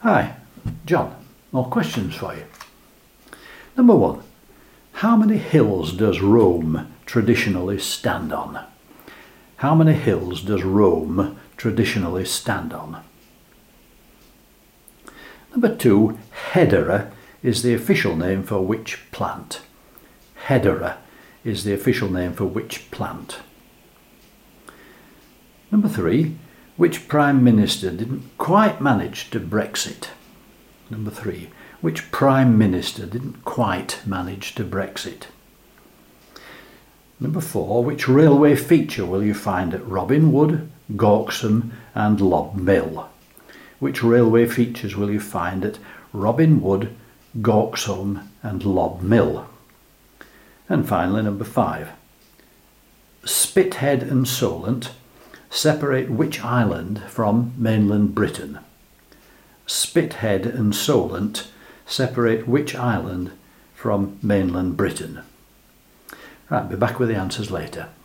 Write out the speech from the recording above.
Hi, John. More questions for you. Number 1. How many hills does Rome traditionally stand on? How many hills does Rome traditionally stand on? Number 2. Hedera is the official name for which plant? Hedera is the official name for which plant? Number 3. Which Prime Minister didn't quite manage to Brexit? Number 3. Which Prime Minister didn't quite manage to Brexit? Number 4. Which railway feature will you find at Robin Wood, Gauxham and Lob Mill? Which railway features will you find at Robin Wood, Gauxham and Lob Mill? And finally, number 5. Spithead and Solent separate which island from mainland Britain? Spithead and Solent separate which island from mainland Britain? Right, be back with the answers later.